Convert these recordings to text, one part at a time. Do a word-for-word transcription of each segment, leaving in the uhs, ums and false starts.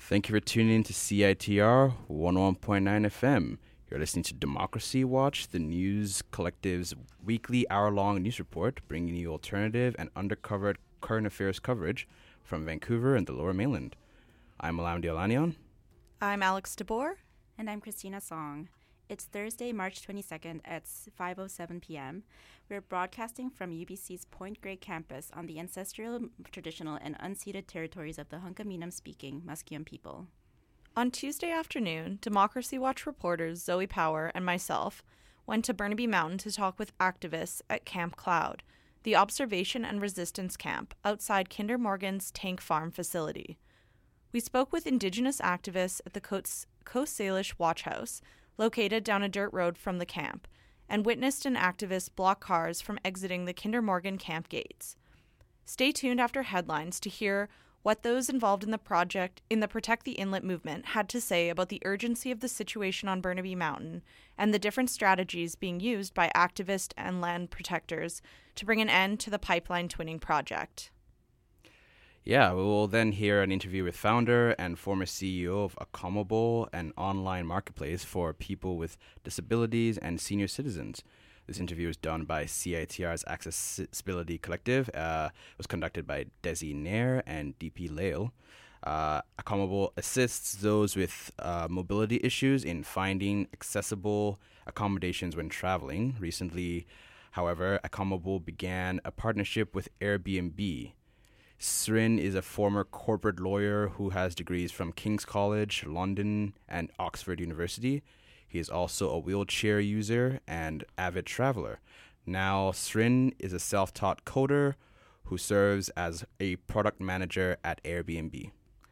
Thank you for tuning in to C I T R one oh one point nine F M. You're listening to Democracy Watch, the News Collective's weekly hour-long news report, bringing you alternative and undercover current affairs coverage from Vancouver and the Lower Mainland. I'm Alamdi Olanian. I'm Alex DeBoer. And I'm Christina Song. It's Thursday, March twenty-second at five oh seven p.m. We're broadcasting from U B C's Point Grey campus on the ancestral, traditional, and unceded territories of the Hunkaminam-speaking Musqueam people. On Tuesday afternoon, Democracy Watch reporters Zoe Power and myself went to Burnaby Mountain to talk with activists at Camp Cloud, the observation and resistance camp outside Kinder Morgan's Tank Farm facility. We spoke with Indigenous activists at the Coast Salish Watch House, located down a dirt road from the camp, and witnessed an activist block cars from exiting the Kinder Morgan camp gates. Stay tuned after headlines to hear what those involved in the project in the Protect the Inlet movement had to say about the urgency of the situation on Burnaby Mountain and the different strategies being used by activists and land protectors to bring an end to the pipeline twinning project. Yeah, we will then hear an interview with founder and former C E O of Accommable, an online marketplace for people with disabilities and senior citizens. This interview was done by C I T R's Accessibility Collective. Uh, it was conducted by Desi Nair and D P Lale. Uh, Accommable assists those with uh, mobility issues in finding accessible accommodations when traveling. Recently, however, Accommable began a partnership with Airbnb. Srin is a former corporate lawyer who has degrees from King's College, London, and Oxford University. He is also a wheelchair user and avid traveler. Now, Srin is a self-taught coder who serves as a product manager at Airbnb.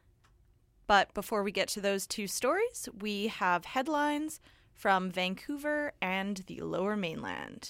But before we get to those two stories, we have headlines from Vancouver and the Lower Mainland.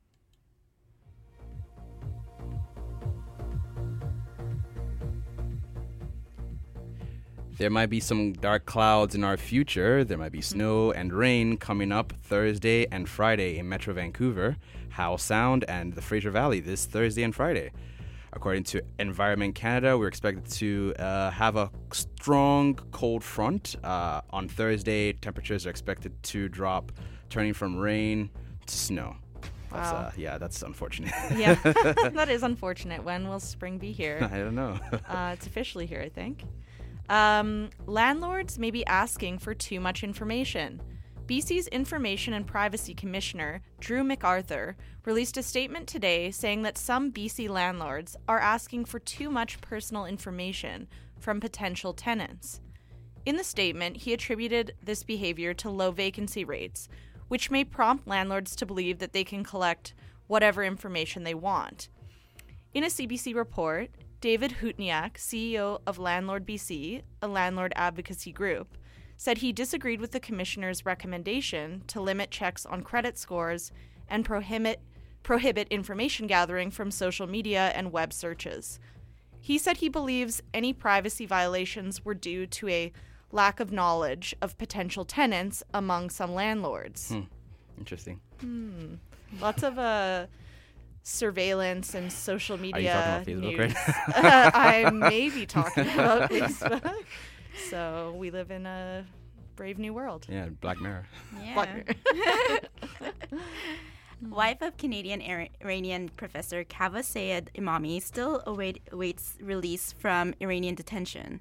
There might be some dark clouds in our future. There might be snow and rain coming up Thursday and Friday in Metro Vancouver, Howe Sound, and the Fraser Valley this Thursday and Friday. According to Environment Canada, we're expected to uh, have a strong cold front. Uh, on Thursday, temperatures are expected to drop, turning from rain to snow. That's, Wow. Uh, yeah, that's unfortunate. Yeah, that is unfortunate. When will spring be here? I don't know. uh, it's officially here, I think. Um, landlords may be asking for too much information. B C's Information and Privacy Commissioner, Drew MacArthur, released a statement today saying that some B C landlords are asking for too much personal information from potential tenants. In the statement, he attributed this behavior to low vacancy rates, which may prompt landlords to believe that they can collect whatever information they want. In a C B C report, David Houtniak, C E O of Landlord B C, a landlord advocacy group, said he disagreed with the commissioner's recommendation to limit checks on credit scores and prohibit prohibit information gathering from social media and web searches. He said he believes any privacy violations were due to a lack of knowledge of potential tenants among some landlords. Hmm. Interesting. Hmm. Lots of uh surveillance and social media Are you talking about Facebook, news. right? uh, I may be talking about Facebook. So we live in a brave new world. Yeah, Black Mirror. Yeah. Black Mirror. Wife of Canadian Ira- Iranian professor Kaveh Sayed Imami still await, awaits release from Iranian detention.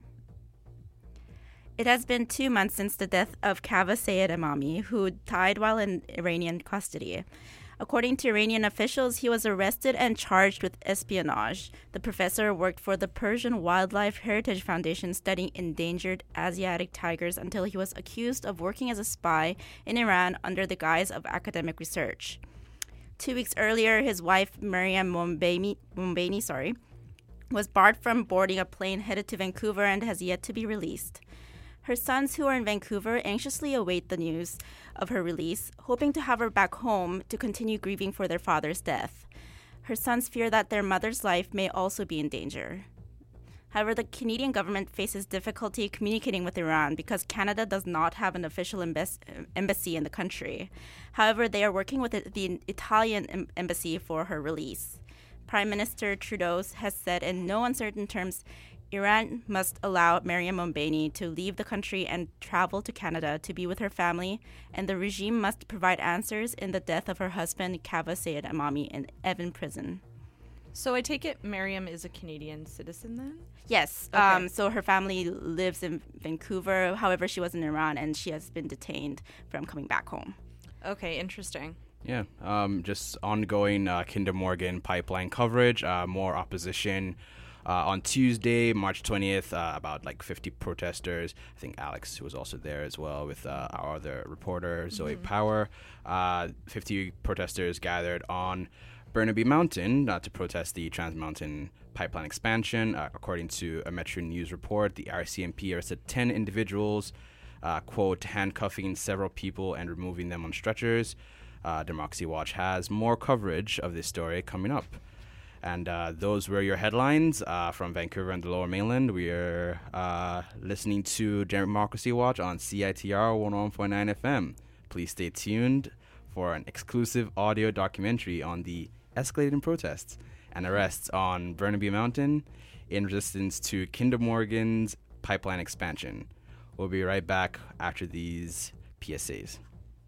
It has been two months since the death of Kaveh Sayed Imami, who died while in Iranian custody. According to Iranian officials, he was arrested and charged with espionage. The professor worked for the Persian Wildlife Heritage Foundation studying endangered Asiatic tigers until he was accused of working as a spy in Iran under the guise of academic research. Two weeks earlier, his wife, Maryam Mombaini, Mombaini, sorry, was barred from boarding a plane headed to Vancouver and has yet to be released. Her sons, who are in Vancouver, anxiously await the news of her release, hoping to have her back home to continue grieving for their father's death. Her sons fear that their mother's life may also be in danger. However, the Canadian government faces difficulty communicating with Iran because Canada does not have an official embas- embassy in the country. However, they are working with the Italian em- embassy for her release. Prime Minister Trudeau has said in no uncertain terms Iran must allow Mariam Mombaini to leave the country and travel to Canada to be with her family, and the regime must provide answers in the death of her husband, Kaveh Sayed Emami, in Evin prison. So I take it Mariam is a Canadian citizen then? Yes. Okay. Um, so her family lives in Vancouver. However, she was in Iran, and she has been detained from coming back home. Okay, interesting. Yeah, um, just ongoing uh, Kinder Morgan pipeline coverage, uh, more opposition. Uh, on Tuesday, March twentieth, uh, about like fifty protesters. I think Alex, who was also there as well with uh, our other reporter, Zoe mm-hmm. Power. Uh, fifty protesters gathered on Burnaby Mountain uh, to protest the Trans Mountain pipeline expansion. Uh, according to a Metro News report, the R C M P arrested ten individuals, uh, quote, handcuffing several people and removing them on stretchers. Uh, Democracy Watch has more coverage of this story coming up. And uh, those were your headlines uh, from Vancouver and the Lower Mainland. We are uh, listening to Democracy Watch on C I T R one oh one point nine F M. Please stay tuned for an exclusive audio documentary on the escalating protests and arrests on Burnaby Mountain in resistance to Kinder Morgan's pipeline expansion. We'll be right back after these P S As.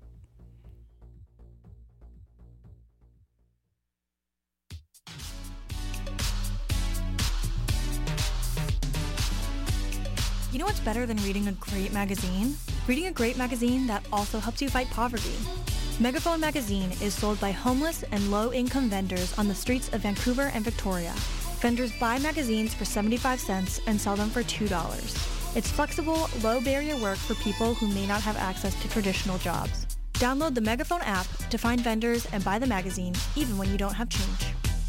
You know what's better than reading a great magazine? Reading a great magazine that also helps you fight poverty. Megaphone Magazine is sold by homeless and low-income vendors on the streets of Vancouver and Victoria. Vendors buy magazines for seventy-five cents and sell them for two dollars. It's flexible, low-barrier work for people who may not have access to traditional jobs. Download the Megaphone app to find vendors and buy the magazine, even when you don't have change.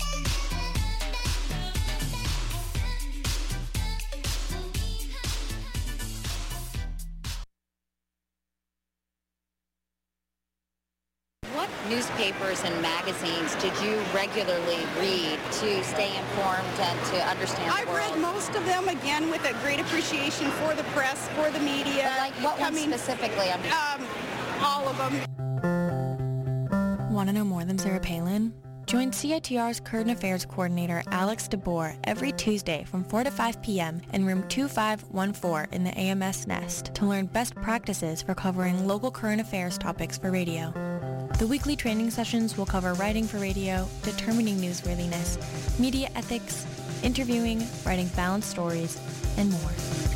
Newspapers and magazines did you regularly read to stay informed and to understand the I've world? read most of them, again, with a great appreciation for the press, for the media. But like what ones specifically? I'm um, all of them. Want to know more than Sarah Palin? Join C I T R's Current Affairs Coordinator Alex DeBoer every Tuesday from four to five p.m. in room two five one four in the A M S Nest to learn best practices for covering local current affairs topics for radio. The weekly training sessions will cover writing for radio, determining newsworthiness, media ethics, interviewing, writing balanced stories, and more.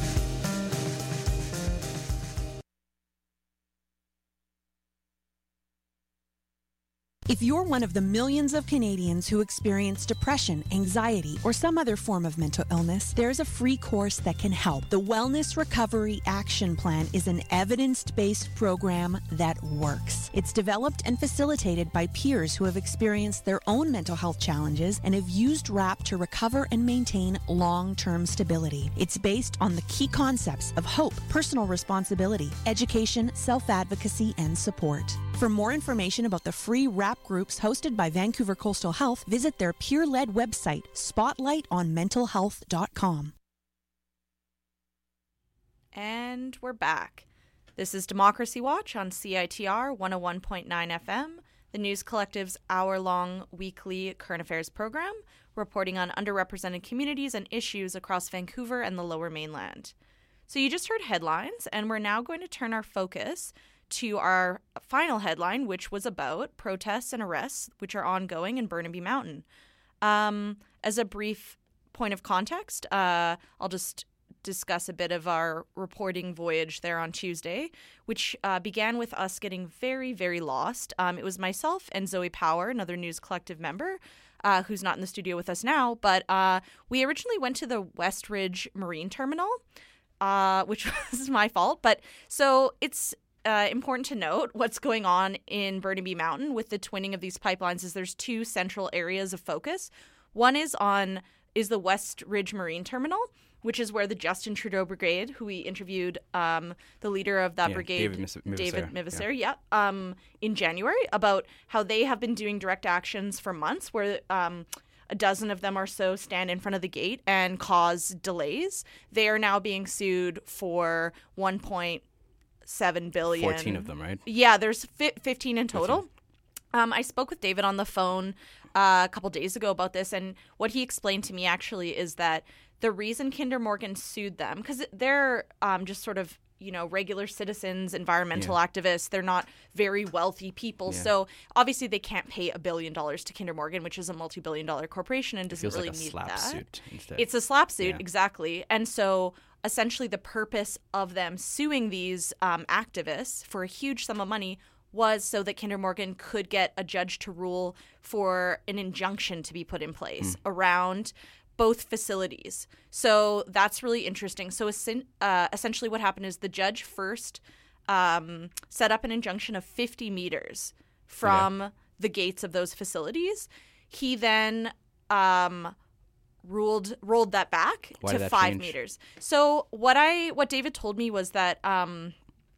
If you're one of the millions of Canadians who experience depression, anxiety, or some other form of mental illness, there's a free course that can help. The Wellness Recovery Action Plan is an evidence-based program that works. It's developed and facilitated by peers who have experienced their own mental health challenges and have used R A P to recover and maintain long-term stability. It's based on the key concepts of hope, personal responsibility, education, self-advocacy, and support. For more information about the free R A P groups hosted by Vancouver Coastal Health, visit their peer-led website, spotlight on mental health dot com. And we're back. This is Democracy Watch on C I T R one oh one point nine F M, the News Collective's hour-long weekly current affairs program, reporting on underrepresented communities and issues across Vancouver and the Lower Mainland. So you just heard headlines, and we're now going to turn our focus to our final headline, which was about protests and arrests, which are ongoing in Burnaby Mountain. Um, as a brief point of context, uh, I'll just discuss a bit of our reporting voyage there on Tuesday, which uh, began with us getting very, very lost. Um, it was myself and Zoe Power, another News Collective member, uh, who's not in the studio with us now, but uh, we originally went to the Westridge Marine Terminal, uh, which was my fault. But so it's Uh, important to note what's going on in Burnaby Mountain with the twinning of these pipelines is there's two central areas of focus. One is on is the Westridge Marine Terminal, which is where the Justin Trudeau Brigade, who we interviewed, um, the leader of that yeah, brigade, David, Mis- David Miviser, yeah, yeah um, in January, about how they have been doing direct actions for months where um, a dozen of them or so stand in front of the gate and cause delays. They are now being sued for one point seven billion. fourteen of them, right? Yeah, there's fi- fifteen in total. fifteen. Um, I spoke with David on the phone uh, a couple days ago about this, and what he explained to me actually is that the reason Kinder Morgan sued them, because they're um, just sort of, you know, regular citizens, environmental yeah. activists. They're not very wealthy people. Yeah. So obviously they can't pay a billion dollars to Kinder Morgan, which is a multi-billion dollar corporation and doesn't really like a need slap that. Suit instead. It's a slap suit, yeah. exactly. And so essentially the purpose of them suing these um, activists for a huge sum of money was so that Kinder Morgan could get a judge to rule for an injunction to be put in place mm. around both facilities. So that's really interesting. So uh, essentially what happened is the judge first um, set up an injunction of fifty meters from okay. the gates of those facilities. He then um, ruled rolled that back Why to did that five change? meters. So what I what David told me was that um,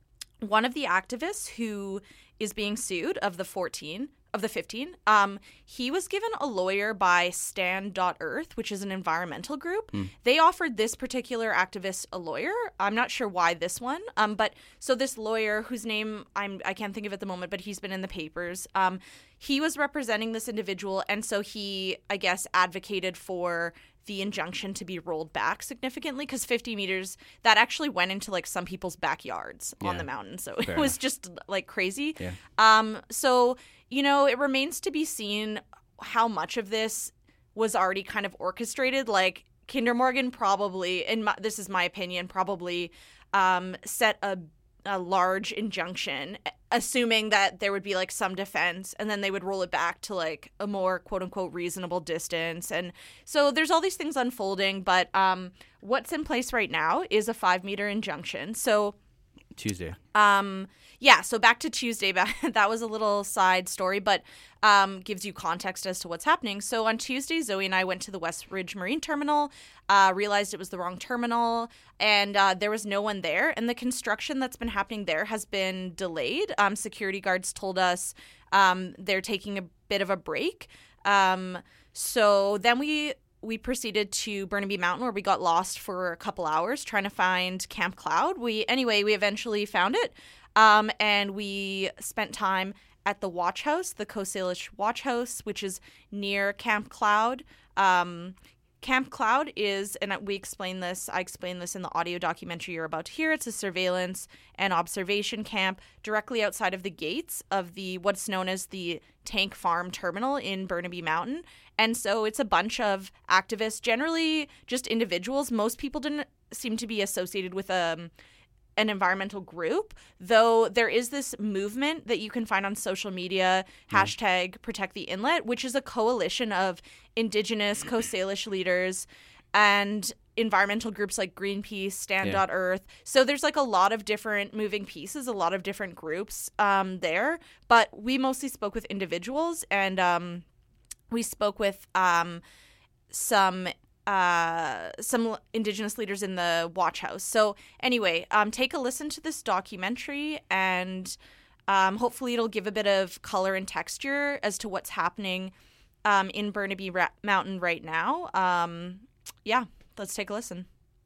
one of the activists who is being sued of the fourteen of the fifteen, um, he was given a lawyer by Stand dot Earth, which is an environmental group. Mm. They offered this particular activist a lawyer. I'm not sure why this one, um, but so this lawyer, whose name I'm I can't think of at the moment, but he's been in the papers. Um, he was representing this individual, and so he, I guess, advocated for the injunction to be rolled back significantly, because fifty meters, that actually went into like some people's backyards yeah. on the mountain. So Fair it was enough. just like crazy. Yeah. Um, so, you know, it remains to be seen how much of this was already kind of orchestrated. Like Kinder Morgan probably, and this is my opinion, probably um, set a a large injunction, assuming that there would be like some defense, and then they would roll it back to like a more quote unquote reasonable distance. And so there's all these things unfolding, but um, what's in place right now is a five meter injunction. So Tuesday. Um, yeah, so back to Tuesday. That was a little side story, but um, gives you context as to what's happening. So on Tuesday, Zoe and I went to the West Ridge Marine Terminal, uh, realized it was the wrong terminal, and uh, there was no one there. And the construction that's been happening there has been delayed. Um, security guards told us um, they're taking a bit of a break. Um, so then we... We proceeded to Burnaby Mountain, where we got lost for a couple hours trying to find Camp Cloud. We anyway, we eventually found it, um, and we spent time at the Watch House, the Coast Salish Watch House, which is near Camp Cloud. Um, Camp Cloud is, and we explain this, I explained this in the audio documentary you're about to hear, it's a surveillance and observation camp directly outside of the gates of the what's known as the Tank Farm Terminal in Burnaby Mountain. And so it's a bunch of activists, generally just individuals. Most people didn't seem to be associated with um, an environmental group, though there is this movement that you can find on social media, mm. hashtag Protect the Inlet, which is a coalition of Indigenous Coast Salish leaders and environmental groups like Greenpeace, Stand dot Earth. Yeah. So there's like a lot of different moving pieces, a lot of different groups um, there. But we mostly spoke with individuals, and um, we spoke with um, some uh, some Indigenous leaders in the Watch House. So anyway, um, take a listen to this documentary, and um, hopefully it'll give a bit of color and texture as to what's happening um, in Burnaby Ra- Mountain right now. Um, yeah, let's take a listen.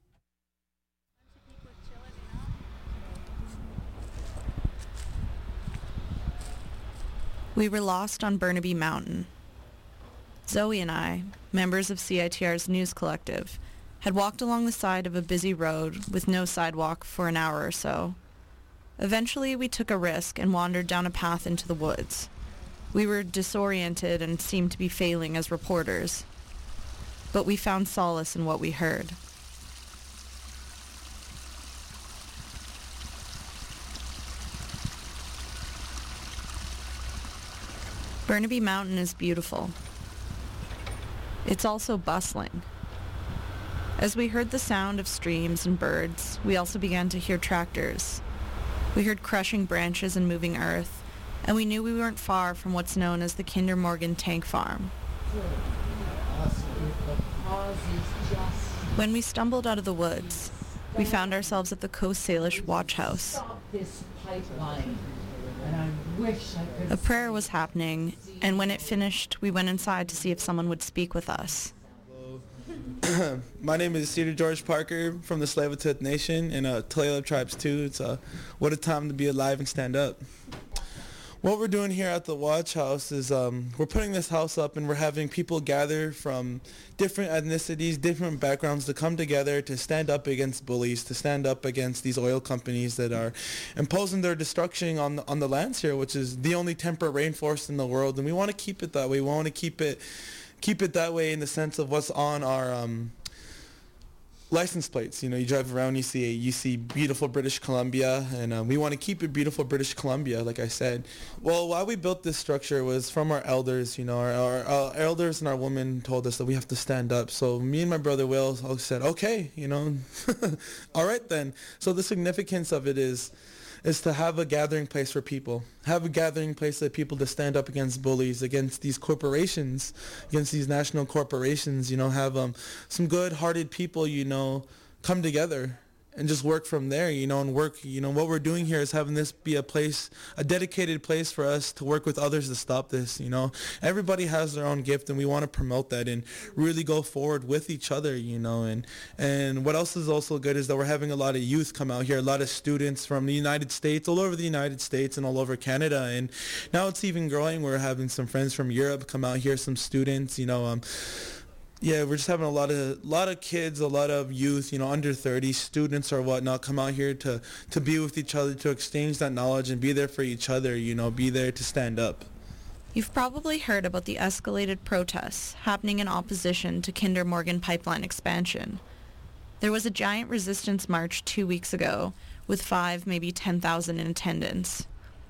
We were lost on Burnaby Mountain. Zoe and I, members of C I T R's News Collective, had walked along the side of a busy road with no sidewalk for an hour or so. Eventually, we took a risk and wandered down a path into the woods. We were disoriented and seemed to be failing as reporters, but we found solace in what we heard. Burnaby Mountain is beautiful. It's also bustling. As we heard the sound of streams and birds, we also began to hear tractors. We heard crushing branches and moving earth, and we knew we weren't far from what's known as the Kinder Morgan Tank Farm. When we stumbled out of the woods, we found ourselves at the Coast Salish Watch House. A prayer was happening, and when it finished, we went inside to see if someone would speak with us. My name is Cedar George Parker from the Tsleil-Waututh Nation and uh, Tulalip Tribes too. It's uh, what a time to be alive and stand up. What we're doing here at the Watch House is um, we're putting this house up and we're having people gather from different ethnicities, different backgrounds to come together to stand up against bullies, to stand up against these oil companies that are imposing their destruction on the, on the lands here, which is the only temperate rainforest in the world. And we want to keep it that way. We want to keep it keep it that way in the sense of what's on our um, license plates. You know, you drive around, you see you see beautiful British Columbia, and um, we want to keep it beautiful British Columbia, like I said. Well, why we built this structure was from our elders. You know, our, our, our elders and our women told us that we have to stand up. So me and my brother Will all said, okay, you know, all right then. So the significance of it is is to have a gathering place for people, have a gathering place for people to stand up against bullies, against these corporations, against these national corporations, you know, have um, some good-hearted people, you know, come together and just work from there, you know, and work, you know, what we're doing here is having this be a place, a dedicated place for us to work with others to stop this, you know. Everybody has their own gift, and we want to promote that and really go forward with each other, you know. And, and what else is also good is that we're having a lot of youth come out here, a lot of students from the United States, all over the United States and all over Canada. And now it's even growing. We're having some friends from Europe come out here, some students, you know, um, yeah, we're just having a lot of lot of kids, a lot of youth, you know, under thirty, students or whatnot, come out here to, to be with each other, to exchange that knowledge and be there for each other, you know, be there to stand up. You've probably heard about the escalated protests happening in opposition to Kinder Morgan pipeline expansion. There was a giant resistance march two weeks ago with five, maybe ten thousand in attendance.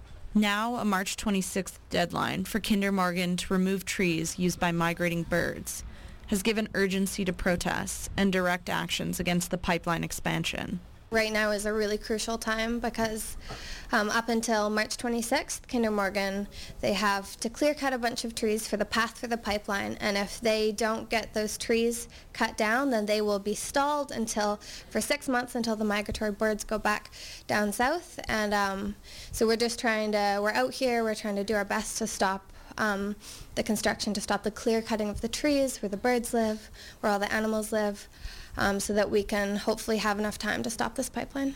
Now, a March twenty-sixth deadline for Kinder Morgan to remove trees used by migrating birds has given urgency to protests and direct actions against the pipeline expansion. Right now is a really crucial time because um, up until March twenty-sixth, Kinder Morgan, they have to clear cut a bunch of trees for the path for the pipeline, and if they don't get those trees cut down, then they will be stalled until, for six months until the migratory birds go back down south. And um, so we're just trying to, we're out here, we're trying to do our best to stop Um, the construction, to stop the clear cutting of the trees where the birds live, where all the animals live, um, so that we can hopefully have enough time to stop this pipeline.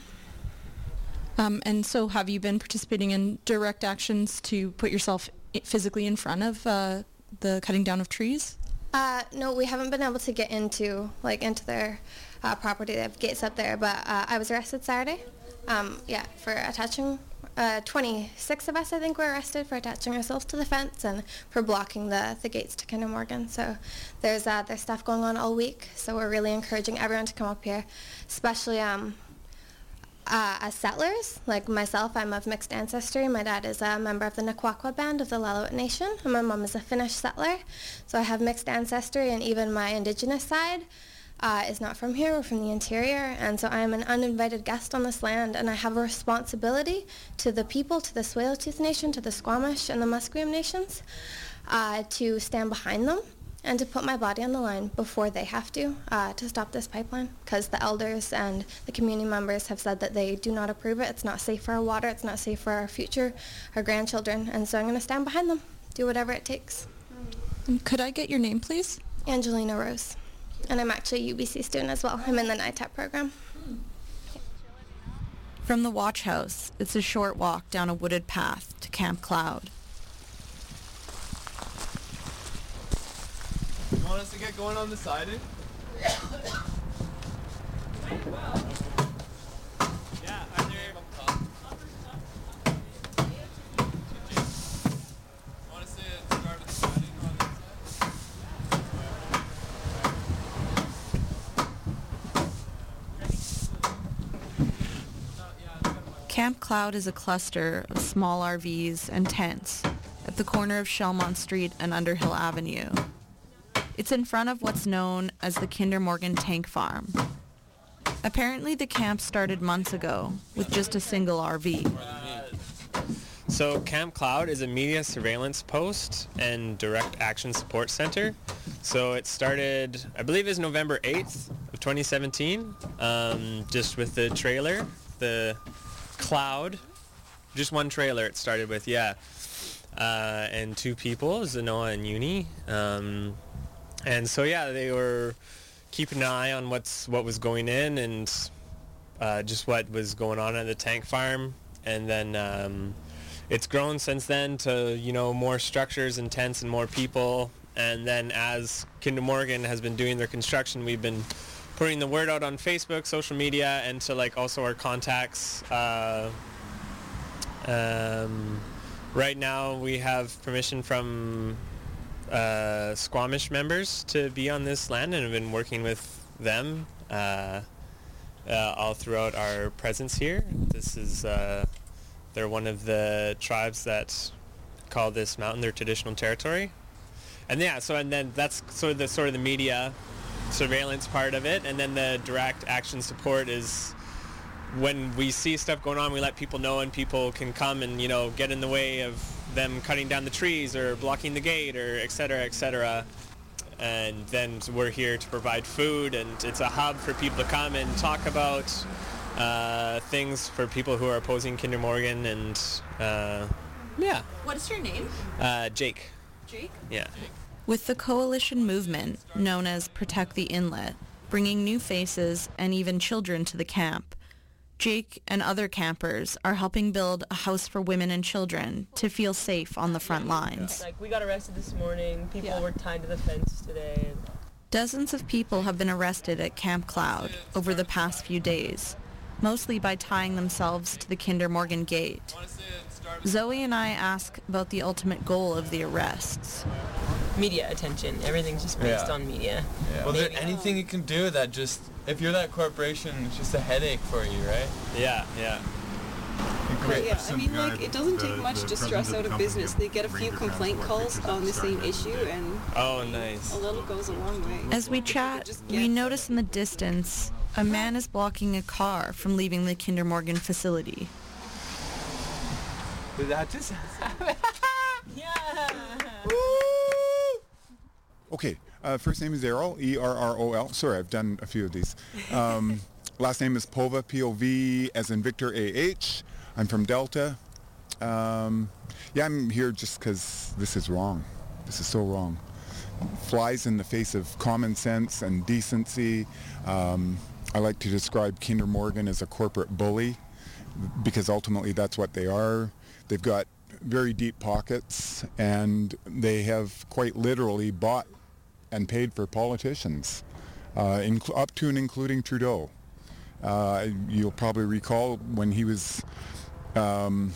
Um, and so have you been participating in direct actions to put yourself i- physically in front of uh, the cutting down of trees? Uh, no, we haven't been able to get into like into their uh, property. They have gates up there, but uh, I was arrested Saturday. Um, yeah, for attaching. Uh, twenty-six of us, I think, were arrested for attaching ourselves to the fence and for blocking the, the gates to Kinder Morgan. So there's uh, there's stuff going on all week. So we're really encouraging everyone to come up here, especially um, uh, as settlers. Like myself, I'm of mixed ancestry. My dad is a member of the Nakwakwa band of the Lalawit Nation, and my mom is a Finnish settler. So I have mixed ancestry, and even my indigenous side Uh, is not from here. We're from the interior, and so I am an uninvited guest on this land, and I have a responsibility to the people, to the Tsleil-Waututh Nation, to the Squamish and the Musqueam Nations, uh, to stand behind them and to put my body on the line before they have to, uh, to stop this pipeline, because the elders and the community members have said that they do not approve it. It's not safe for our water. It's not safe for our future, our grandchildren, and so I'm going to stand behind them, do whatever it takes. Could I get your name, please? Angelina Rose. And I'm actually a U B C student as well. I'm in the N I T E P program. From the Watch House, it's a short walk down a wooded path to Camp Cloud. You want us to get going on the siding? Yeah, are there... Want us to start with the siding on the Camp Cloud is a cluster of small R Vs and tents at the corner of Shelmont Street and Underhill Avenue. It's in front of what's known as the Kinder Morgan Tank Farm. Apparently the camp started months ago with just a single R V. So Camp Cloud is a media surveillance post and direct action support center. So it started, I believe it was November eighth of twenty seventeen, um, just with the trailer, the Cloud, just one trailer it started with, yeah. Uh, and two people, Zanoa and Uni. Um, and so yeah, they were keeping an eye on what's what was going in and uh, just what was going on at the tank farm. And then um, it's grown since then to, you know, more structures and tents and more people. And then as Kinder Morgan has been doing their construction, we've been putting the word out on Facebook, social media, and to like also our contacts. Uh, um, right now we have permission from uh, Squamish members to be on this land, and have been working with them uh, uh, all throughout our presence here. This is, uh, they're one of the tribes that call this mountain their traditional territory. And yeah, so and then that's sort of the sort of the media surveillance part of it, and then the direct action support is when we see stuff going on, we let people know, and people can come and, you know, get in the way of them cutting down the trees or blocking the gate or et cetera, et cetera. And then we're here to provide food, and it's a hub for people to come and talk about uh, things for people who are opposing Kinder Morgan, and uh, yeah. What is your name? Uh, Jake. Jake? Yeah. With the coalition movement, known as Protect the Inlet, bringing new faces and even children to the camp, Jake and other campers are helping build a house for women and children to feel safe on the front lines. Like, we got arrested this morning. People Yeah. were tied to the fence today. Dozens of people have been arrested at Camp Cloud over the past few days, mostly by tying themselves to the Kinder Morgan gate. Zoe and I ask about the ultimate goal of the arrests. Media attention. Everything's just based Yeah. on media. Well, is there anything you can do that just, if you're that corporation, it's just a headache for you, right? Yeah, yeah. Yeah, I mean, like, it doesn't take much to stress out a business. They get a few complaint calls on the same issue, and Oh, nice. a little goes a long way. As we chat, we notice in the distance a man is blocking a car from leaving the Kinder Morgan facility. Did that just happen? Okay, uh, first name is Errol, E R R O L. Sorry, I've done a few of these. Um, last name is Pova, P O V, as in Victor, A H. I'm from Delta. Um, yeah, I'm here just because this is wrong. This is so wrong. Flies in the face of common sense and decency. Um, I like to describe Kinder Morgan as a corporate bully, because ultimately that's what they are. They've got very deep pockets, and they have quite literally bought and paid for politicians, uh, inc- up to and including Trudeau. Uh, you'll probably recall when he was um,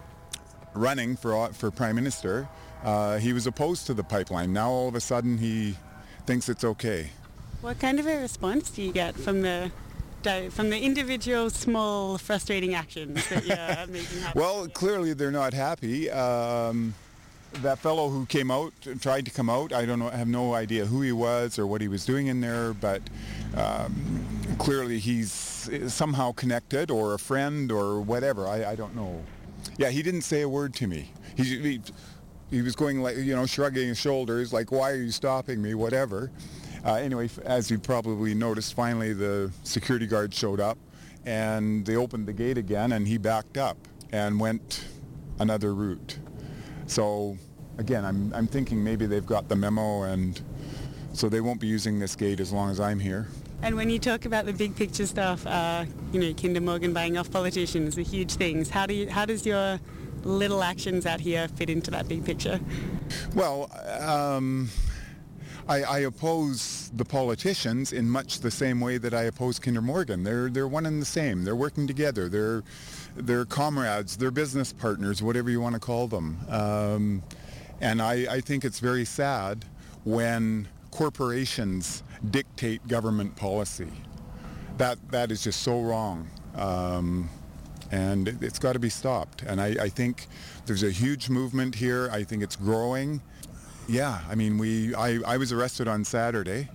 running for for prime minister, uh, he was opposed to the pipeline. Now all of a sudden he thinks it's okay. What kind of a response do you get from the di- from the individual small frustrating actions that you're making happen? Well, clearly they're not happy. Um, that fellow who came out, tried to come out, I don't know, I have no idea who he was or what he was doing in there, but um, clearly he's somehow connected or a friend or whatever. I, I don't know. Yeah, he didn't say a word to me. He, he, he was going like, you know, shrugging his shoulders, like, why are you stopping me, whatever. Uh, anyway, as you probably noticed, finally the security guard showed up and they opened the gate again and he backed up and went another route. So again, I'm, I'm thinking maybe they've got the memo, and so they won't be using this gate as long as I'm here. And when you talk about the big picture stuff, uh, you know, Kinder Morgan buying off politicians, the huge things, how do you, how does your little actions out here fit into that big picture? Well, um, I, I oppose the politicians in much the same way that I oppose Kinder Morgan. They're they're one and the same. They're working together. They're they're comrades. They're business partners, whatever you want to call them. Um, and I, I think it's very sad when corporations dictate government policy. That that is just so wrong. Um, and it, it's got to be stopped. And I, I think there's a huge movement here. I think it's growing. Yeah, I mean, we. I, I was arrested on Saturday.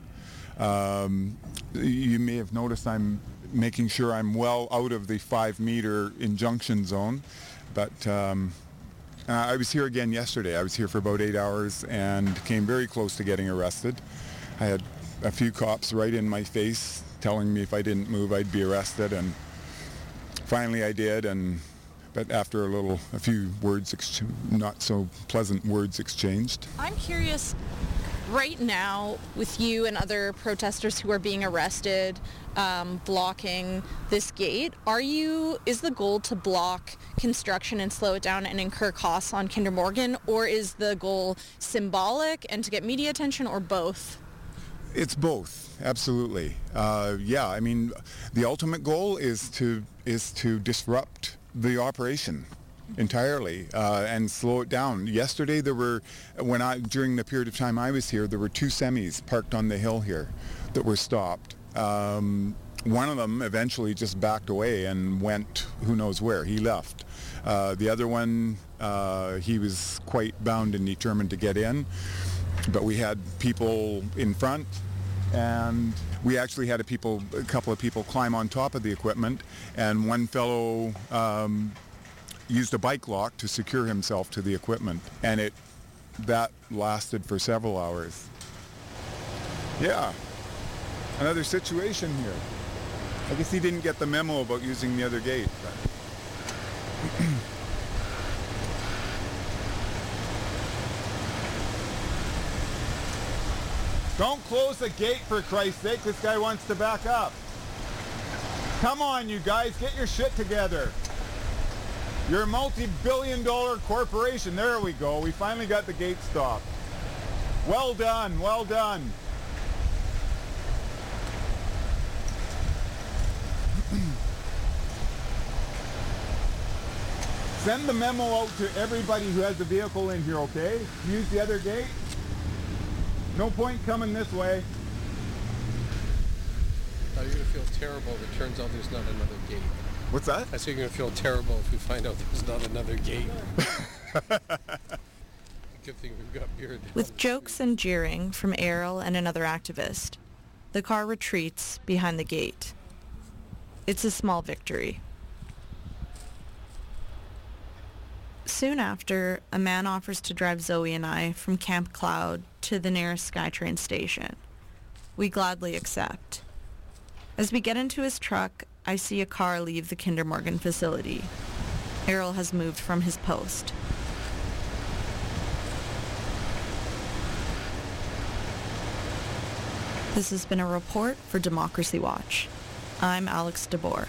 Um, you may have noticed I'm making sure I'm well out of the five-meter injunction zone. But um, uh, I was here again yesterday. I was here for about eight hours and came very close to getting arrested. I had a few cops right in my face telling me if I didn't move I'd be arrested, and finally I did. And but after a little, a few words, ex- not so pleasant words exchanged. I'm curious, right now, with you and other protesters who are being arrested, um, blocking this gate, are you, is the goal to block construction and slow it down and incur costs on Kinder Morgan, or is the goal symbolic and to get media attention, or both? It's both, absolutely. Uh, yeah, I mean, the ultimate goal is to is to disrupt the operation entirely uh, and slow it down. Yesterday, there were, when I during the period of time I was here, there were two semis parked on the hill here that were stopped. Um, one of them eventually just backed away and went who knows where. He left. Uh, the other one, uh, he was quite bound and determined to get in. But we had people in front, and we actually had a people, a couple of people climb on top of the equipment, and one fellow um, used a bike lock to secure himself to the equipment, and it that lasted for several hours. Yeah, another situation here. I guess he didn't get the memo about using the other gate. But don't close the gate, for Christ's sake. This guy wants to back up. Come on, you guys, get your shit together. You're a multi-billion dollar corporation. There we go. We finally got the gate stopped. Well done, well done. Send the memo out to everybody who has a vehicle in here, okay? Use the other gate. No point coming this way. Now you're going to feel terrible if it turns out there's not another gate. What's that? I say you're going to feel terrible if we find out there's not another gate. Good thing we've got beer. With jokes and jeering from Errol and another activist, the car retreats behind the gate. It's a small victory. Soon after, a man offers to drive Zoe and I from Camp Cloud to the nearest SkyTrain station. We gladly accept. As we get into his truck, I see a car leave the Kinder Morgan facility. Errol has moved from his post. This has been a report for Democracy Watch. I'm Alex DeBoer.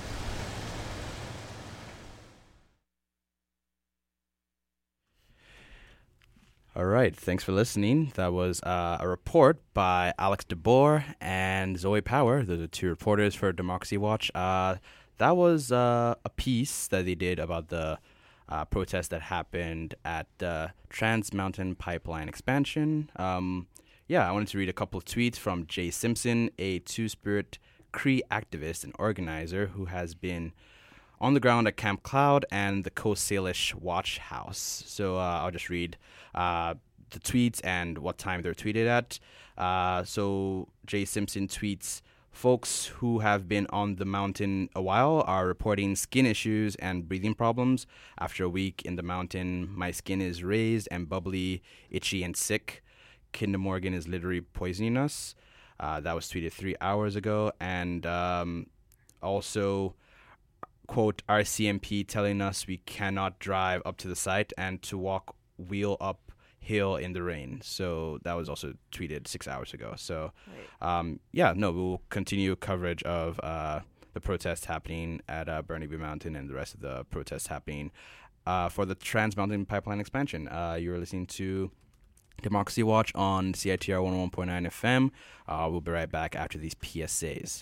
All right, thanks for listening. That was uh, a report by Alex DeBoer and Zoe Power. Those are two reporters for Democracy Watch. Uh, that was uh, a piece that they did about the uh, protest that happened at the Trans Mountain Pipeline expansion. Um, yeah, I wanted to read a couple of tweets from Jay Simpson, a Two-Spirit Cree activist and organizer who has been on the ground at Camp Cloud and the Coast Salish Watch House. So uh, I'll just read uh, the tweets and what time they're tweeted at. Uh, so Jay Simpson tweets, folks who have been on the mountain a while are reporting skin issues and breathing problems. After a week in the mountain, my skin is raised and bubbly, itchy, and sick. Kinder Morgan is literally poisoning us. Uh, that was tweeted three hours ago. And um, also, quote, R C M P telling us we cannot drive up to the site and to walk wheel uphill in the rain. So that was also tweeted six hours ago. So, um, yeah, no, we'll continue coverage of uh, the protests happening at uh, Burnaby Mountain and the rest of the protests happening uh, for the Trans Mountain Pipeline expansion. Uh, you're listening to Democracy Watch on C I T R one oh one point nine F M. Uh, we'll be right back after these P S As.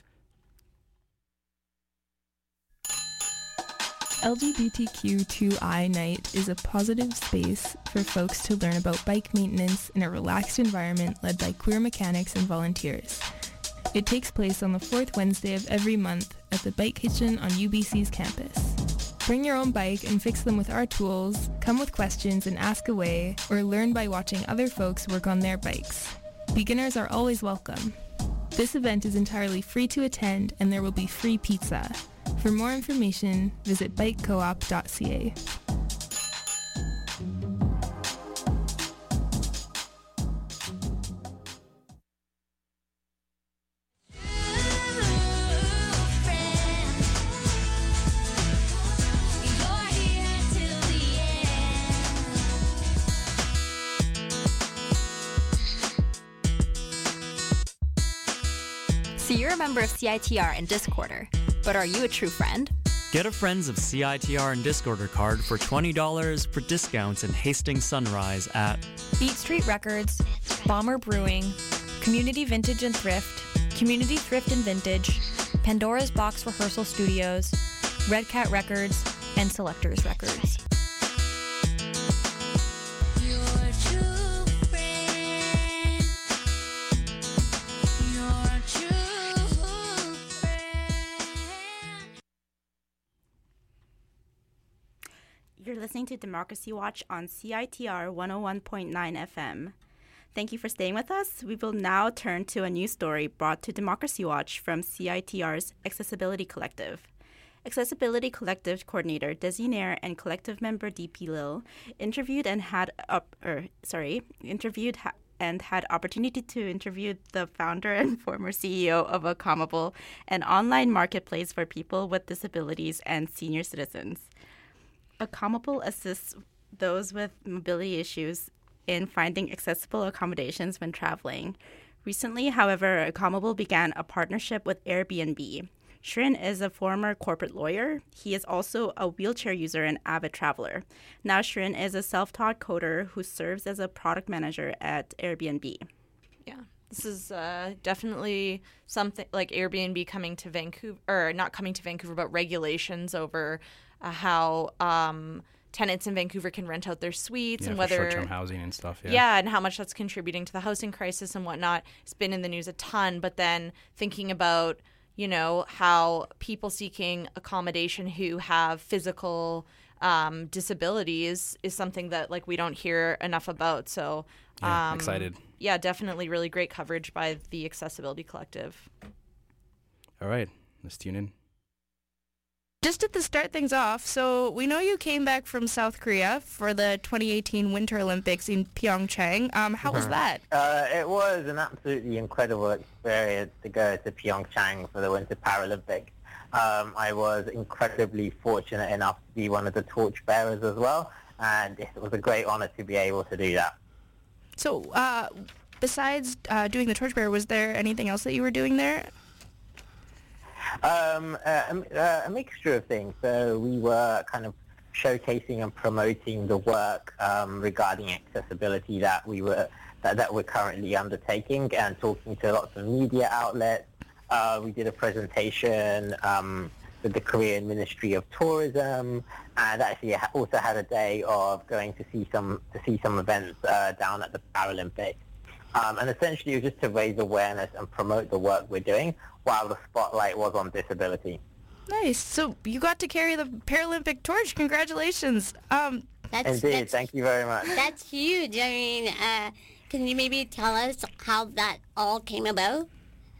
L G B T Q two I Night is a positive space for folks to learn about bike maintenance in a relaxed environment led by queer mechanics and volunteers. It takes place on the fourth Wednesday of every month at the Bike Kitchen on U B C's campus. Bring your own bike and fix them with our tools, come with questions and ask away, or learn by watching other folks work on their bikes. Beginners are always welcome. This event is entirely free to attend and there will be free pizza. For more information, visit bike coop dot c a. So you're a member of C I T R and Discorder, but are you a true friend? Get a Friends of C I T R and Discorder card for twenty dollars for discounts in Hastings Sunrise at Beat Street Records, Bomber Brewing, Community Vintage and Thrift, Community Thrift and Vintage, Pandora's Box Rehearsal Studios, Red Cat Records, and Selectors Records. You're listening to Democracy Watch on C I T R one oh one point nine F M. Thank you for staying with us. We will now turn to a news story brought to Democracy Watch from C I T R's Accessibility Collective. Accessibility Collective Coordinator Desi Nair and Collective member D P Lil interviewed and had up, or sorry, interviewed ha- and had opportunity to interview the founder and former C E O of Accomable, an online marketplace for people with disabilities and senior citizens. Accomable assists those with mobility issues in finding accessible accommodations when traveling. Recently, however, Accomable began a partnership with Airbnb. Shrin is a former corporate lawyer. He is also a wheelchair user and avid traveler. Now Shrin is a self-taught coder who serves as a product manager at Airbnb. Yeah, this is uh, definitely something like Airbnb coming to Vancouver, or not coming to Vancouver, but regulations over uh, how um, tenants in Vancouver can rent out their suites yeah, and for whether short-term housing and stuff. Yeah. yeah, and how much that's contributing to the housing crisis and whatnot. It's been in the news a ton, but then thinking about, you know, how people seeking accommodation who have physical um, disabilities is something that like we don't hear enough about. So um, yeah, excited. Yeah, definitely really great coverage by the Accessibility Collective. All right, let's tune in. Just to start things off, so we know you came back from South Korea for the twenty eighteen Winter Olympics in Pyeongchang. Um, how was that? Uh, it was an absolutely incredible experience to go to Pyeongchang for the Winter Paralympics. Um, I was incredibly fortunate enough to be one of the torchbearers as well, and it was a great honor to be able to do that. So, uh, besides uh, doing the torchbearer, was there anything else that you were doing there? Um, uh, a, a mixture of things. So we were kind of showcasing and promoting the work um, regarding accessibility that we were that, that we're currently undertaking, and talking to lots of media outlets. Uh, we did a presentation um, with the Korean Ministry of Tourism, and actually also had a day of going to see some to see some events uh, down at the Paralympics. Um, and essentially, it was just to raise awareness and promote the work we're doing while the spotlight was on disability. Nice. So you got to carry the Paralympic torch. Congratulations. Um, that's, Indeed. That's, Thank you very much. That's huge. I mean, uh, can you maybe tell us how that all came about?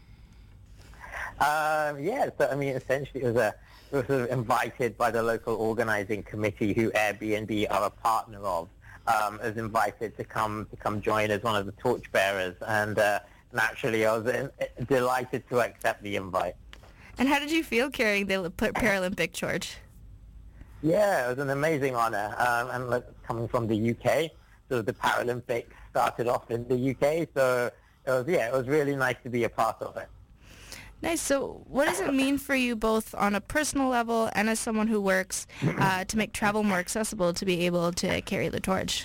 Um, yeah. So, I mean, essentially, it was, a, it was sort of invited by the local organizing committee, who Airbnb are a partner of. Um, was invited to come to come join as one of the torchbearers, and uh, naturally I was uh, delighted to accept the invite. And how did you feel carrying the Paralympic torch? Yeah, it was an amazing honor, um, and like, coming from the U K, so the Paralympics started off in the U K, so it was yeah, it was really nice to be a part of it. Nice. So what does it mean for you both on a personal level and as someone who works uh, to make travel more accessible to be able to carry the torch?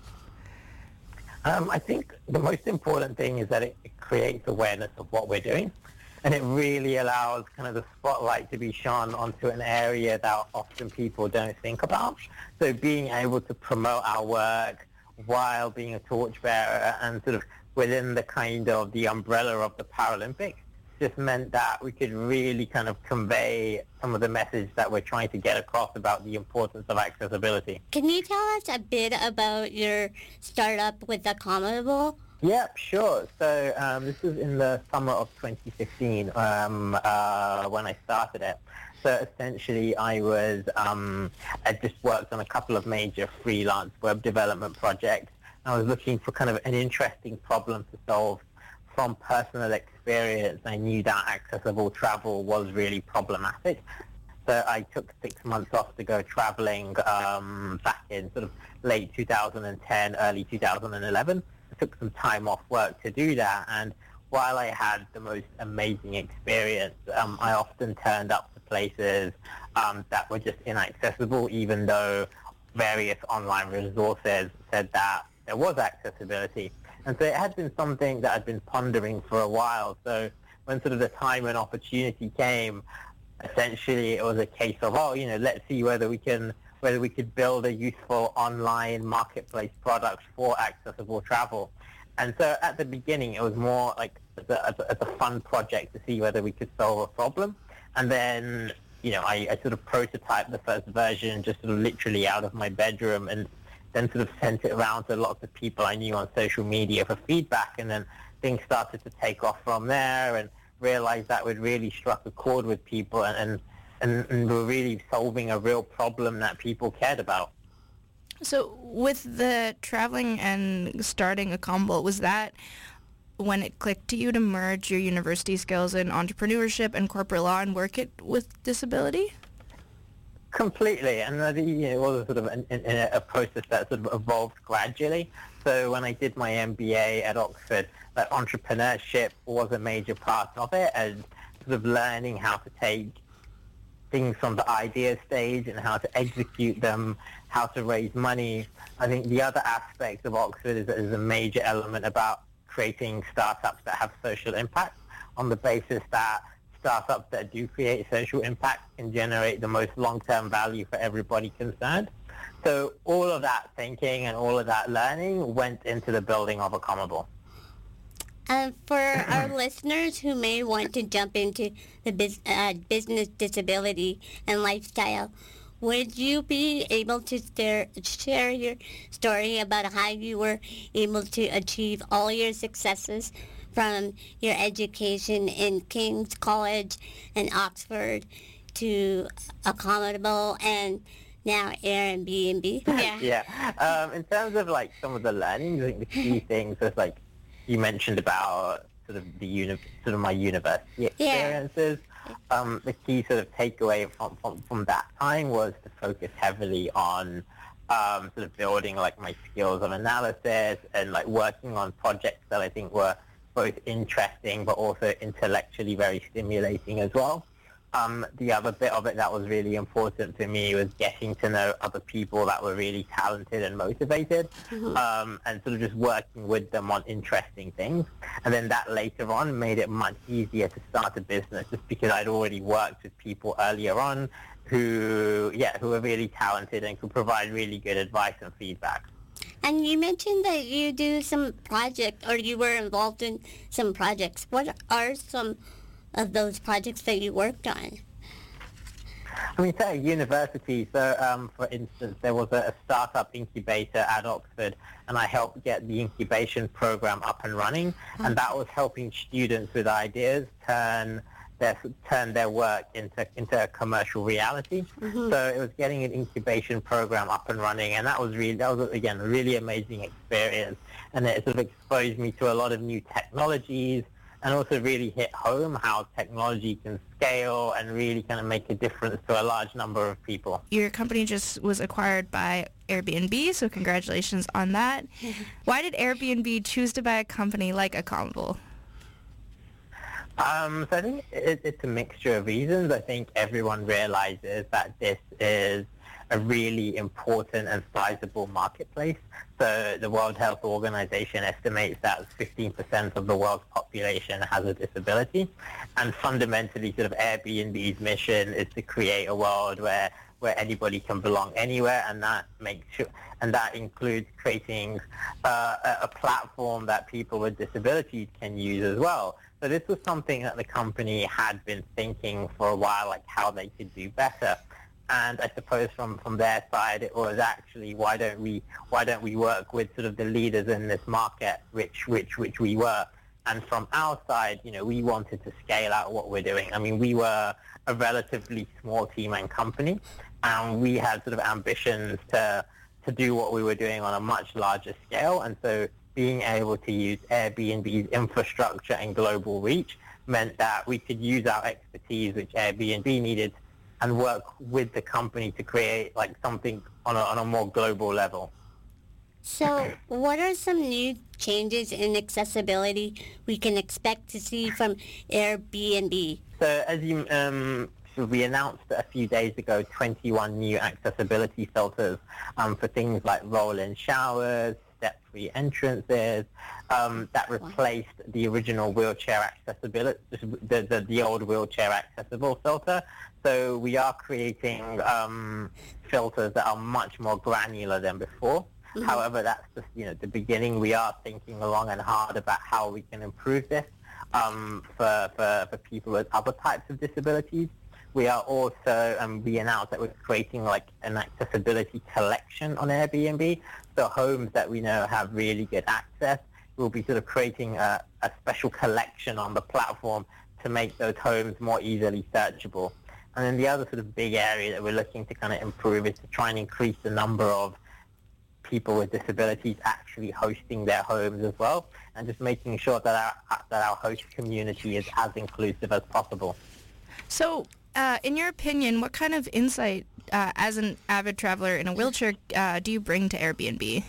Um, I think the most important thing is that it, it creates awareness of what we're doing, and it really allows kind of the spotlight to be shone onto an area that often people don't think about. So being able to promote our work while being a torchbearer and sort of within the kind of the umbrella of the Paralympics just meant that we could really kind of convey some of the message that we're trying to get across about the importance of accessibility. Can you tell us a bit about your startup with Accomable? Yep, sure. So um, this was in the summer of twenty fifteen um, uh, when I started it. So essentially I was, um, I just worked on a couple of major freelance web development projects. I was looking for kind of an interesting problem to solve. From personal experience, I knew that accessible travel was really problematic. So I took six months off to go traveling um, back in sort of late two thousand ten, early two thousand eleven. I took some time off work to do that, and while I had the most amazing experience, um, I often turned up to places um, that were just inaccessible, even though various online resources said that there was accessibility. And so it had been something that I'd been pondering for a while. So when sort of the time and opportunity came, essentially it was a case of, oh, you know, let's see whether we can whether we could build a useful online marketplace product for accessible travel. And so at the beginning, it was more like as a, as a, as a fun project to see whether we could solve a problem. And then, you know, I, I sort of prototyped the first version just sort of literally out of my bedroom, and then sort of sent it around to lots of people I knew on social media for feedback. And then things started to take off from there, and realized that we'd really struck a chord with people, and, and, and, and we're really solving a real problem that people cared about. So with the traveling and starting Accommable, was that when it clicked to you to merge your university skills in entrepreneurship and corporate law and work it with disability? Completely, and I think it was sort of an, an, a process that sort of evolved gradually. So when I did my M B A at Oxford, that entrepreneurship was a major part of it, and sort of learning how to take things from the idea stage and how to execute them, how to raise money. I think the other aspect of Oxford is that there's a major element about creating startups that have social impact, on the basis that startups that do create social impact can generate the most long-term value for everybody concerned. So all of that thinking and all of that learning went into the building of Accommable. Uh, for our listeners who may want to jump into the bus- uh, business disability and lifestyle, would you be able to stare, share your story about how you were able to achieve all your successes from your education in King's College and Oxford to Accommable and now Airbnb? Yeah. Yeah. Um, in terms of like some of the learnings, I think the key things is like you mentioned about sort of the uni- sort of my university experiences. Yeah. Um, the key sort of takeaway from, from, from that time was to focus heavily on um, sort of building like my skills of analysis and like working on projects that I think were both interesting but also intellectually very stimulating as well. Um, the other bit of it that was really important for me was getting to know other people that were really talented and motivated, mm-hmm. um, and sort of just working with them on interesting things. And then that later on made it much easier to start a business, just because I'd already worked with people earlier on who, yeah, who were really talented and could provide really good advice and feedback. And you mentioned that you do some projects, or you were involved in some projects. What are some of those projects that you worked on? I mean, so at university, so um, for instance, there was a, a startup incubator at Oxford, and I helped get the incubation program up and running, oh. and that was helping students with ideas turn their turn their work into into a commercial reality. Mm-hmm. So it was getting an incubation program up and running, and that was really that was again a really amazing experience, and it sort of exposed me to a lot of new technologies, and also really hit home how technology can scale and really kind of make a difference to a large number of people. Your company just was acquired by Airbnb, so congratulations on that. Why did Airbnb choose to buy a company like Accommable? Um, so I think it, it's a mixture of reasons. I think everyone realizes that this is a really important and sizable marketplace. So the World Health Organization estimates that fifteen percent of the world's population has a disability. And fundamentally, sort of Airbnb's mission is to create a world where where anybody can belong anywhere, and that makes sure, and that includes creating uh, a, a platform that people with disabilities can use as well. So this was something that the company had been thinking for a while, like how they could do better. And I suppose from, from their side, it was actually why don't we why don't we work with sort of the leaders in this market, which which which we were. And from our side, you know, we wanted to scale out what we're doing. I mean, we were a relatively small team and company, and we had sort of ambitions to to do what we were doing on a much larger scale. And so being able to use Airbnb's infrastructure and global reach meant that we could use our expertise, which Airbnb needed, and work with the company to create like something on a, on a more global level. So, what are some new changes in accessibility we can expect to see from Airbnb? So, as you um, so we announced a few days ago, twenty-one new accessibility filters um, for things like roll-in showers, step-free entrances, um, that replaced the original wheelchair accessibility, the, the, the old wheelchair accessible filter. So we are creating um, filters that are much more granular than before. Mm-hmm. However, that's just, you know, the beginning. We are thinking long and hard about how we can improve this um, for, for, for people with other types of disabilities. We are also, um, we announced that we're creating like an accessibility collection on Airbnb. So homes that we know have really good access, we'll be sort of creating a, a special collection on the platform to make those homes more easily searchable. And then the other sort of big area that we're looking to kind of improve is to try and increase the number of people with disabilities actually hosting their homes as well, and just making sure that our, that our host community is as inclusive as possible. So, uh, in your opinion, what kind of insight, uh, as an avid traveler in a wheelchair, uh, do you bring to Airbnb?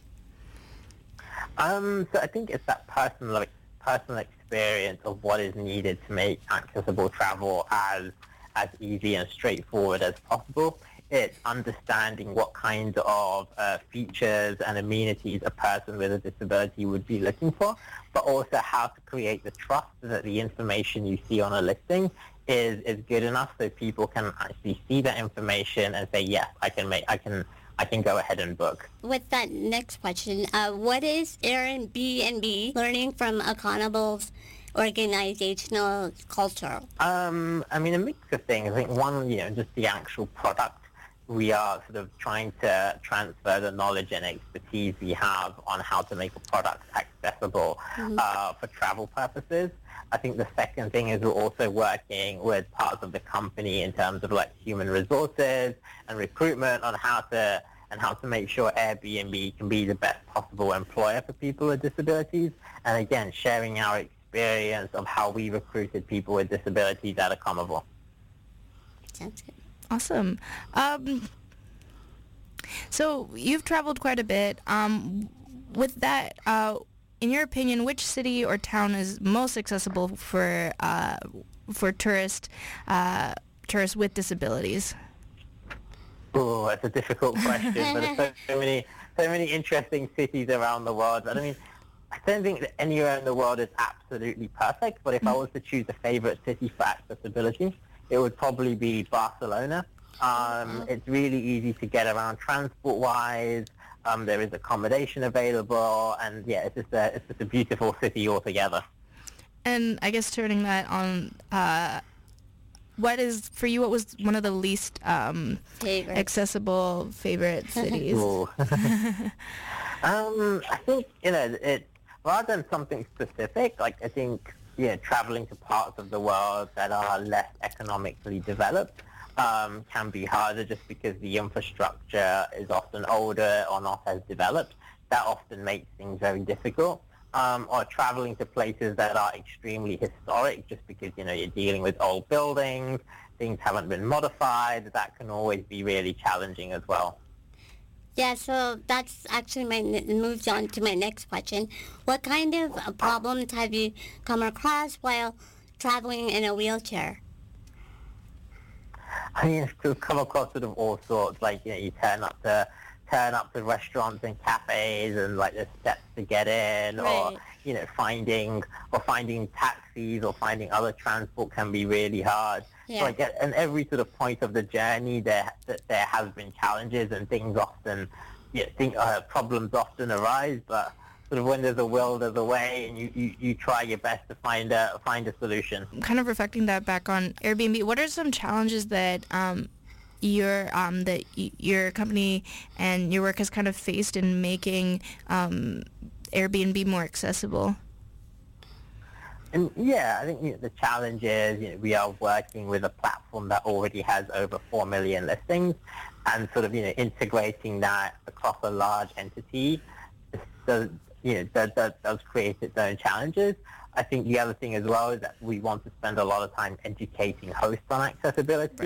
Um, so I think it's that personal, personal experience of what is needed to make accessible travel as as easy and straightforward as possible. It's understanding what kind of uh, features and amenities a person with a disability would be looking for, but also how to create the trust that the information you see on a listing is, is good enough so people can actually see that information and say, yes, I can make, I can, I can go ahead and book. With that next question, uh, what is Airbnb learning from Acconnable's organizational culture? Um, I mean, a mix of things. I think one, you know, just the actual product. We are sort of trying to transfer the knowledge and expertise we have on how to make a product accessible mm-hmm. uh, for travel purposes. I think the second thing is we're also working with parts of the company in terms of like human resources and recruitment on how to and how to make sure Airbnb can be the best possible employer for people with disabilities. And again, sharing our experience of how we recruited people with disabilities at Accomable. Sounds good. Awesome. Um, so you've traveled quite a bit. Um, with that, uh, in your opinion, which city or town is most accessible for uh, for tourists uh, tourists with disabilities? Oh, that's a difficult question. But there's so, so many so many interesting cities around the world. But I mean, I don't think that anywhere in the world is absolutely perfect, but if I was to choose a favorite city for accessibility, it would probably be Barcelona. Um, it's really easy to get around transport-wise. Um, there is accommodation available, and yeah, it's just a, it's just a beautiful city altogether. And I guess turning that on, uh, what is, for you, what was one of the least um, accessible favorite cities? um, I think, you know, it, rather than something specific, like I think, yeah, traveling to parts of the world that are less economically developed um, can be harder just because the infrastructure is often older or not as developed. That often makes things very difficult. Um, or traveling to places that are extremely historic just because, you know, you're dealing with old buildings, things haven't been modified. That can always be really challenging as well. Yeah, so that's actually my moves on to my next question. What kind of uh, problems have you come across while traveling in a wheelchair? I mean, to come across sort of all sorts. Like, you know, you turn up to turn up to restaurants and cafes, and like there's steps to get in, right. or you know, finding or finding taxis or finding other transport can be really hard. Yeah. So I get, and every sort of point of the journey, there there has been challenges and things often, you know, think, uh, problems often arise. But sort of when there's a will, there's a way, and you, you, you try your best to find a find a solution. Kind of reflecting that back on Airbnb, what are some challenges that um, your um, that y- your company and your work has kind of faced in making um, Airbnb more accessible? And yeah, I think you know, the challenge is you know, we are working with a platform that already has over four million listings, and sort of you know integrating that across a large entity does you know that, that does create its own challenges. I think the other thing as well is that we want to spend a lot of time educating hosts on accessibility. Right.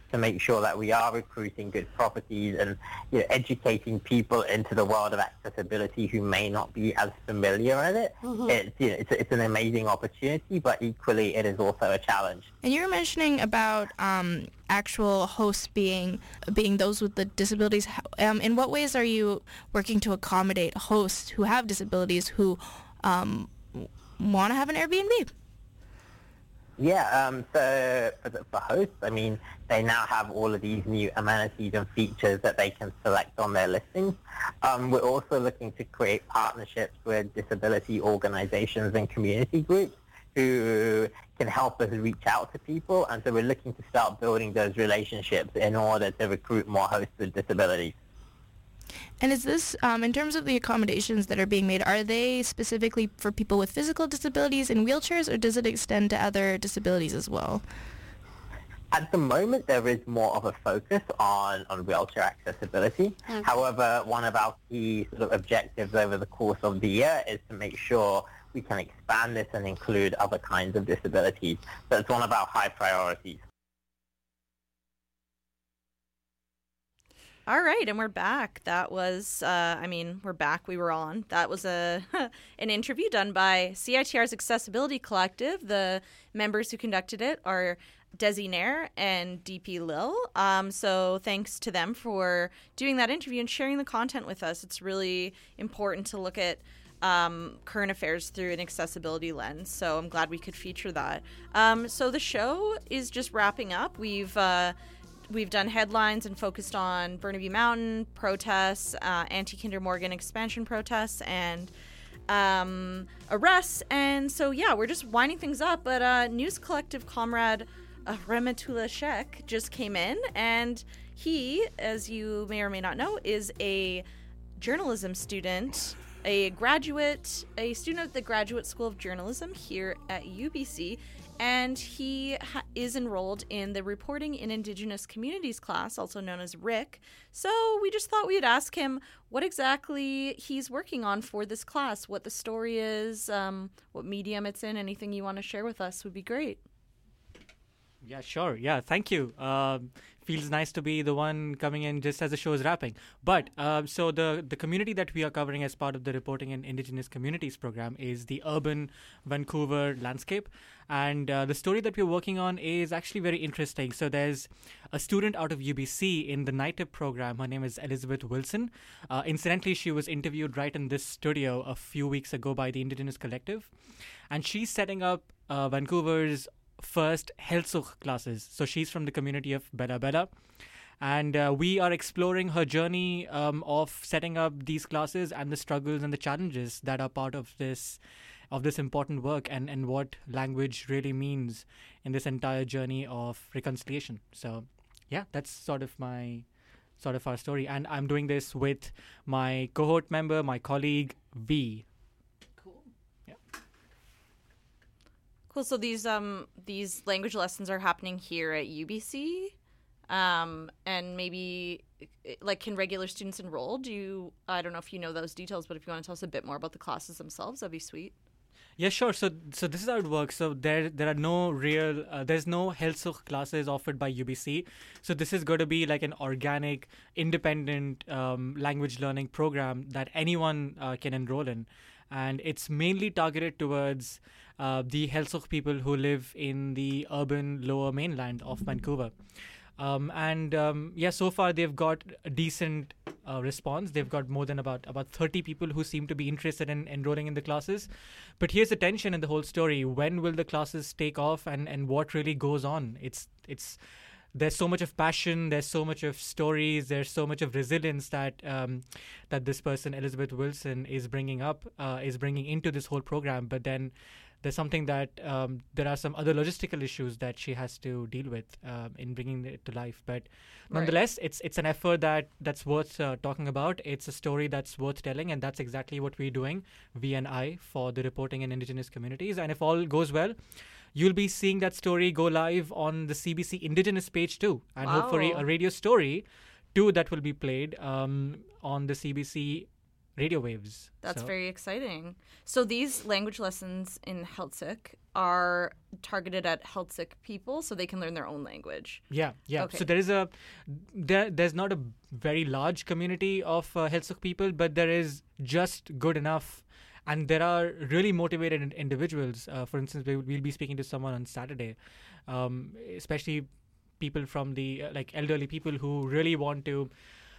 to make sure that we are recruiting good properties and, you know, educating people into the world of accessibility who may not be as familiar with it. Mm-hmm. It's, you know, it's, it's an amazing opportunity, but equally it is also a challenge. And you were mentioning about um, actual hosts being being those with the disabilities. Um, in what ways are you working to accommodate hosts who have disabilities who um, want to have an Airbnb? Yeah, um, so for, the, for hosts, I mean, they now have all of these new amenities and features that they can select on their listings. Um, we're also looking to create partnerships with disability organizations and community groups who can help us reach out to people, and so we're looking to start building those relationships in order to recruit more hosts with disabilities. And is this, um, in terms of the accommodations that are being made, are they specifically for people with physical disabilities in wheelchairs, or does it extend to other disabilities as well? At the moment, there is more of a focus on, on wheelchair accessibility. Okay. However, one of our key sort of objectives over the course of the year is to make sure we can expand this and include other kinds of disabilities. So it's one of our high priorities. All right, and we're back. That was, uh, I mean, we're back. We were on. That was a an interview done by C I T R's Accessibility Collective. The members who conducted it are Desi Nair and D P Lil. Um, so thanks to them for doing that interview and sharing the content with us. It's really important to look at um, current affairs through an accessibility lens. So I'm glad we could feature that. Um, so the show is just wrapping up. We've... Uh, We've done headlines and focused on Burnaby Mountain protests, uh, anti-Kinder Morgan expansion protests, and um, arrests. And so, yeah, we're just winding things up. But uh, News Collective comrade uh, Rematullah Sheikh just came in, and he, as you may or may not know, is a journalism student, a graduate, a student at the Graduate School of Journalism here at U B C. And he ha- is enrolled in the Reporting in Indigenous Communities class, also known as R I C. So we just thought we'd ask him what exactly he's working on for this class, what the story is, um, what medium it's in. Anything you want to share with us would be great. Yeah, sure. Yeah, thank you. Um, feels nice to be the one coming in just as the show is wrapping. But uh, so the, the community that we are covering as part of the Reporting in Indigenous Communities program is the urban Vancouver landscape. And uh, the story that we're working on is actually very interesting. So there's a student out of U B C in the NITIP program. Her name is Elizabeth Wilson. Uh, incidentally, she was interviewed right in this studio a few weeks ago by the Indigenous Collective. And she's setting up uh, Vancouver's first Helsuk classes. So she's from the community of Bella Bella. And uh, we are exploring her journey um, of setting up these classes and the struggles and the challenges that are part of this of this important work, and, and what language really means in this entire journey of reconciliation. So yeah, that's sort of my sort of our story. And I'm doing this with my cohort member, my colleague V. Cool. So these um these language lessons are happening here at U B C, um, and maybe like can regular students enroll? Do you? I don't know if you know those details, but if you want to tell us a bit more about the classes themselves, that'd be sweet. Yeah, sure. So, so this is how it works. So there, there are no real, uh, there's no Helsuk classes offered by U B C. So this is going to be like an organic, independent um, language learning program that anyone uh, can enroll in, and it's mainly targeted towards uh, the Helsuk people who live in the urban Lower Mainland of Vancouver. Um, and um, yeah, so far they've got a decent uh, response. They've got more than about about thirty people who seem to be interested in enrolling in the classes. But here's the tension in the whole story: when will the classes take off, and, and what really goes on? It's it's there's so much of passion, there's so much of stories, there's so much of resilience that um, that this person Elizabeth Wilson is bringing up, uh, is bringing into this whole program. But then there's something that um, there are some other logistical issues that she has to deal with um, in bringing it to life. But nonetheless, right. it's it's an effort that that's worth uh, talking about. It's a story that's worth telling, and that's exactly what we're doing, V and I, for the Reporting in Indigenous Communities. And if all goes well, you'll be seeing that story go live on the C B C Indigenous page too, and wow. hopefully a radio story too that will be played um, on the C B C radio waves. That's So- very exciting. So these language lessons in Heiltsuk are targeted at Heiltsuk people so they can learn their own language. Yeah, yeah. Okay. So there is a there there's not a very large community of uh, Heiltsuk people, but there is just good enough, and there are really motivated in- individuals. Uh, for instance, we, we'll be speaking to someone on Saturday, um, especially people from the uh, like elderly people who really want to.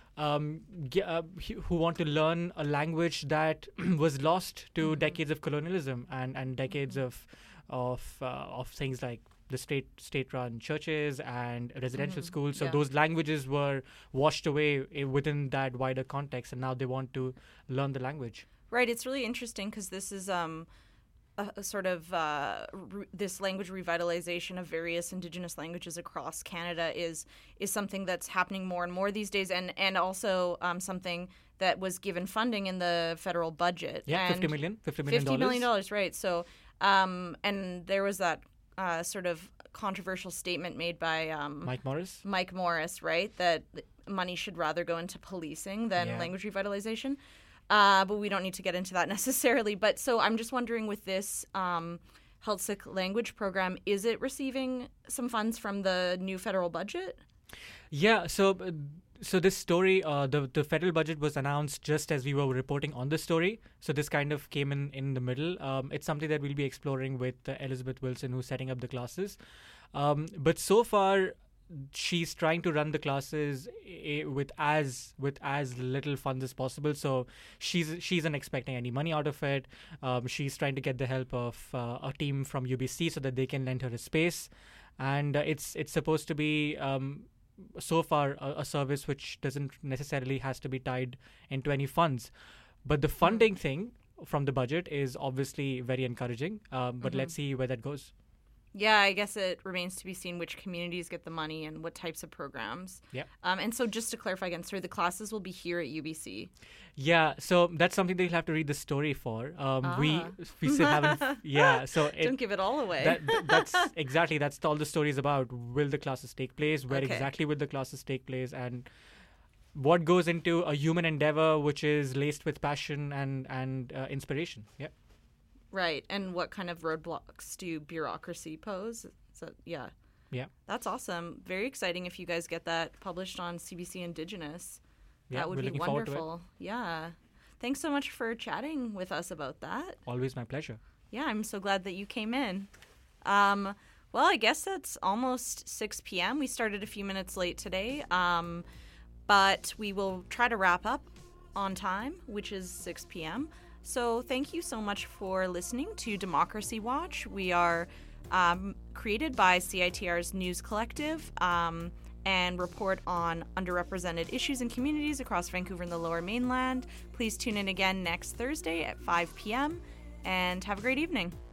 Um, ge- uh, hu- who want to learn a language that was lost to decades of colonialism and, and decades of of uh, of things like the state state run churches and residential Mhm. schools. So Yeah. those languages were washed away i- within that wider context, and now they want to learn the language. Right. It's really interesting because this is um, a, a sort of uh, re- this language revitalization of various Indigenous languages across Canada is is something that's happening more and more these days, and and also um, something that was given funding in the federal budget. Yeah, and fifty million, fifty million fifty million dollars, right? So, um, and there was that uh, sort of controversial statement made by um, Mike Morris. Mike Morris, right? That money should rather go into policing than Yeah. language revitalization. Uh, but we don't need to get into that necessarily. But so I'm just wondering with this um, Heiltsuk language program, is it receiving some funds from the new federal budget? Yeah, so uh, so this story, uh, the the federal budget was announced just as we were reporting on the story. So this kind of came in in the middle. Um, it's something that we'll be exploring with uh, Elizabeth Wilson, who's setting up the classes. Um, but so far, she's trying to run the classes I- with as with as little funds as possible. So she's she isn't expecting any money out of it. Um, she's trying to get the help of uh, a team from U B C so that they can lend her a space, and uh, it's it's supposed to be. Um, so far a, a service which doesn't necessarily has to be tied into any funds, but the funding thing from the budget is obviously very encouraging, um, but Mhm. let's see where that goes. Yeah, I guess it remains to be seen which communities get the money and what types of programs. Yeah. Um, and so just to clarify again, sorry, the classes will be here at U B C. Yeah, so that's something that you'll have to read the story for. Um, We Ah. we still haven't. f- Yeah, so it, Don't give it all away. That, th- that's exactly that's all the story is about. Will the classes take place? Where Okay. exactly will the classes take place? And what goes into a human endeavor which is laced with passion and and uh, inspiration? Yeah. Right. And what kind of roadblocks do bureaucracy pose? So, yeah. Yeah. That's awesome. Very exciting if you guys get that published on C B C Indigenous. Yeah, that would we're be looking forward to it. wonderful. Yeah. Thanks so much for chatting with us about that. Always my pleasure. Yeah, I'm so glad that you came in. Um, well, I guess it's almost six p.m. We started a few minutes late today, um, but we will try to wrap up on time, which is six p.m. So thank you so much for listening to Democracy Watch. We are um, created by C I T R's News Collective um, and report on underrepresented issues and communities across Vancouver and the Lower Mainland. Please tune in again next Thursday at five p.m. and have a great evening.